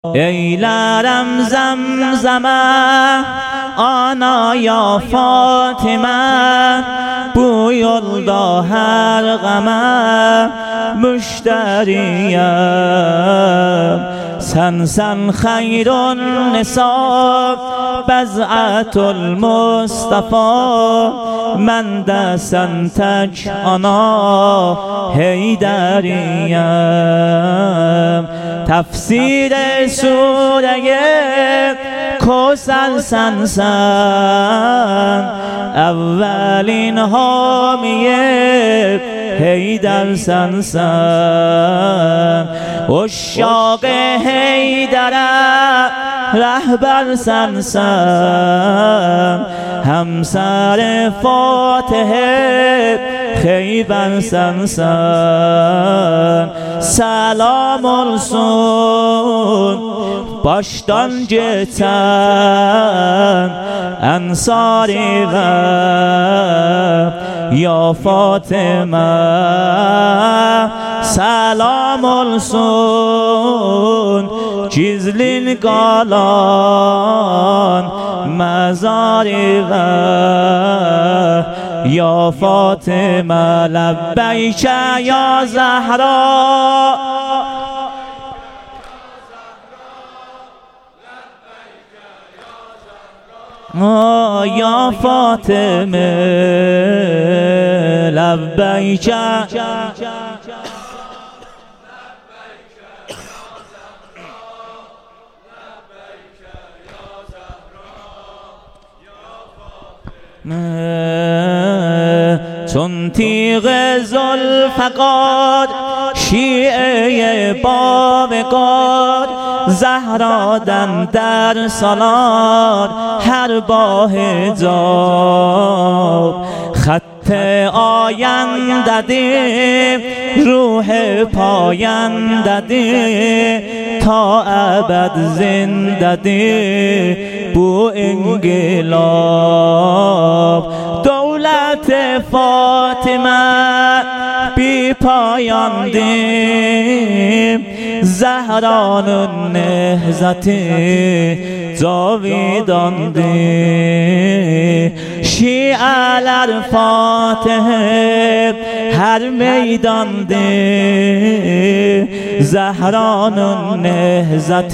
ای لرم زمزمه آنا یا فاطمه بویالدا هر غمه مشتریم سن خیر النساء بضعة المصطفى من دسن تج آنا حیدریم. تفسیر سوره کوثر سن اولین حامیه حیدر سن عشاق حیدر رهبر سن همسر فاتحه خیبر سن سلام olsun baştan geçen ensari ve ya Fatıma selam olsun cizlin kalan mezari ve ya Fatıma lebbeyke ya Zahra ya Fatıma lebbeyke چون تیغ ذوالفقار شیعه بابگار زهرادن در سالار هر با حجاب خط آینده دی روح پاینده دی تا ابد زنده دی بو انقلاب دولت فاطمه بی پایان دی زهران النهضت جاویدان دی شیعه‌لر فاتحه هر میدان دی زهران النهضت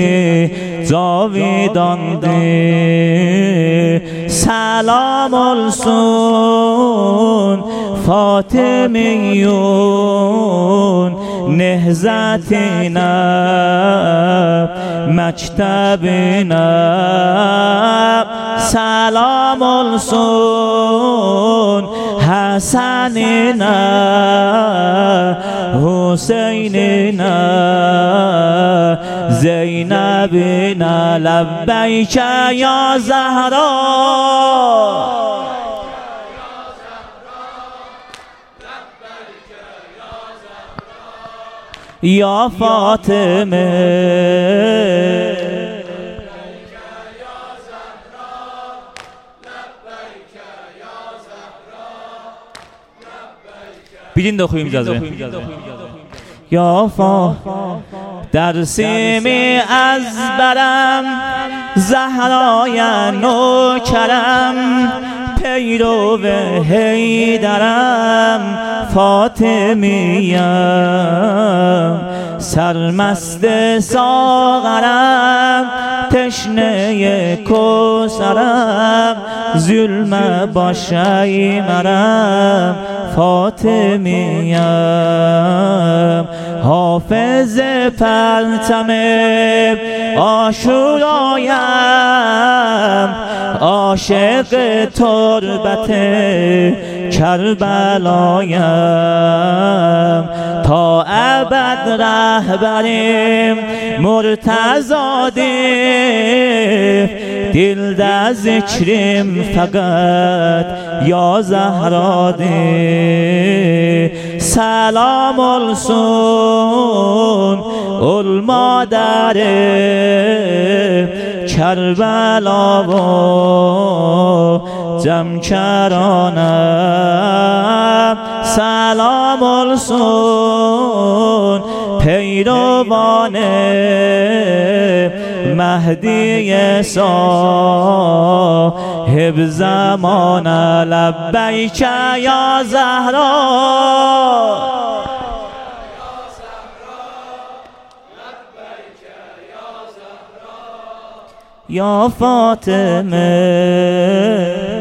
جاویدان دی سلام olsun فاطمیون نهضتنا مکتبنا سلام olsun حسننا حسیننا زینبنا لبیک یا زهرا یا فاطمه بیدین دو خویم جزوه یا در سیمی از برم زهرای نوکرم پیرو حیدرم فاطمیم سرمست ساغرم تشنه کوثرم ظلم باشی مرم فاطمیم حافظ پرچم عاشورایم عاشق تربت کربلایم تا ابد رهبریم مرتضی دل در ذکریم فقط یا زهرا دی سلام olsun المادر کربلا و جمکرانم سلام olsun پیروان مهدی صاحب زمان لبیک یا زهرا یا فاطمه